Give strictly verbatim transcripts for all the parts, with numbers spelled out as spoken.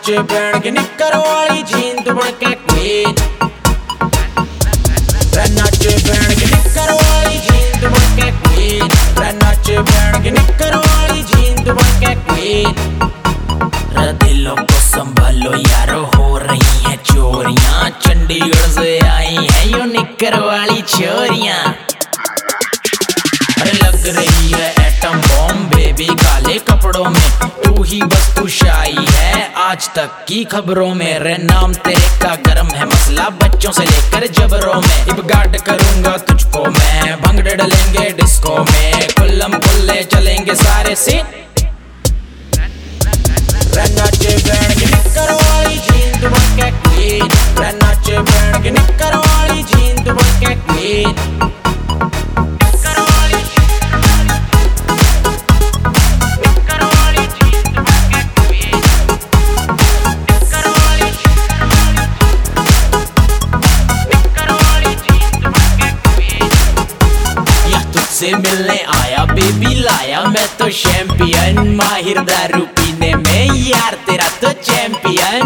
नाचे बैंड के निक्कर वाली जीन तू बन के क्वीन। नाचे बैंड के निक्कर वाली जीन तू बन के क्वीन। नाचे बैंड के निक्कर वाली जीन तू बन के क्वीन। दिलों को संभालो यारो, हो रही हैं चोरियां, चंडीगढ़ से आई हैं यो निक्कर वाली छोरियां। अरे लग रही है एटम बॉम्ब बेबी काले कपड़ों में, तू ही बस तू शाई है आज तक की खबरों में। रे नाम तेरे का गरम है मसला, बच्चों से लेकर जबरों में। इब गार्ड करूंगा तुझको मैं, भंगड़े डलेंगे डिस्को में, कुल्लम कुल्ले चलेंगे सारे सीन। नाचे बैंड के निक्कर वाली जीन तू बन के क्वीन। नाचे बैंड के निक्कर वाली जीन तू बन के क्वीन। से मिलने आया बेबी लाया मैं तो चैंपियन, माहिर दारू पीने में यार तेरा तो चैंपियन।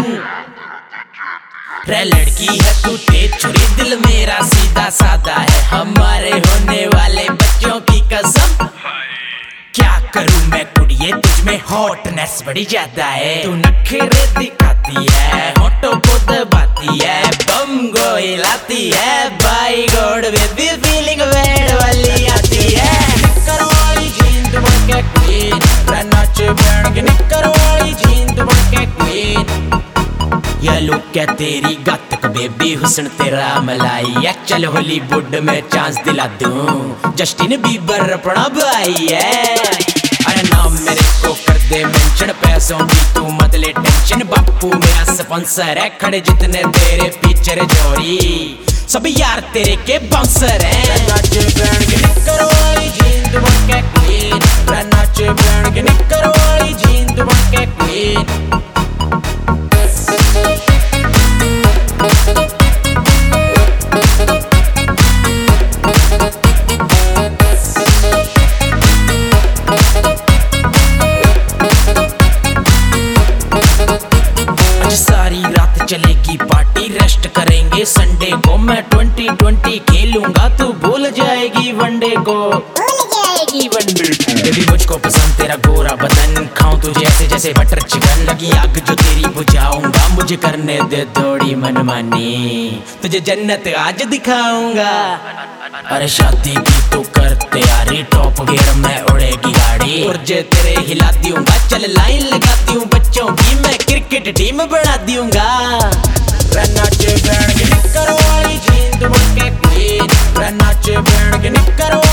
रे लड़की है तू तेज छुरी, दिल मेरा सीधा साधा है, हमारे होने वाले बच्चों की कसम। क्या करूं मैं कुड़िए तुझ में हॉटनेस बड़ी ज्यादा है, तू नखरे दिखाती है, होठों को दबाती है, बम को हिलाती है, by God baby feeling bad वाली आती है। निक्कर वाली जीन तू बन के क्वीन। नाचे बैंड के निक्कर वाली जीन तू बन के क्वीन। ये लुक क्या तेरी गत्तक बेबी, हुस्न तेरा मलाई है, चल हॉलीवुड में चांस दिला दूं, जस्टिन बीबर अपना भाई है। अरे नाम मेरे को कर दे मेंशन, पैसों की तू मत ले टेंशन, बापू मेरा स्पॉन्सर है, खड़े जितने तेरे फीचर जोड़ी सब यार तेरे के बाउंसर हैं। नाचे बैंड के निक्कर वाली जीन तू बन के क्वीन। नाचे बैंड के निक्कर वाली जीन तू बन के क्वीन। सारी रात चलेगी पार्टी, रेस्ट करेंगे संडे को, मैं ट्वेंटी ट्वेंटी खेलूंगा तू भूल जाएगी वनडे को, भूल जाएगी वनडे को। बेबी मुझको पसंद तेरा गोरा बदन, खाऊं तुझे ऐसे जैसे बटर चिकन, लगी आग जो तेरी बुझाऊंगा, मुझे करने दे थोड़ी मनमानी, तुझे जन्नत आज दिखाऊंगा। अरे शादी की तू कर तैयारी, टॉप गियर में उड़ेगी गाड़ी, पुर्जे तेरे हिला दूंगा, चल लाइन लगा दूं बच्चों की, मैं क्रिकेट टीम बना दूंगा। नाचे बैंड के निक्कर वाली जीन तू बन के क्वीन। नाचे बैंड के निक्कर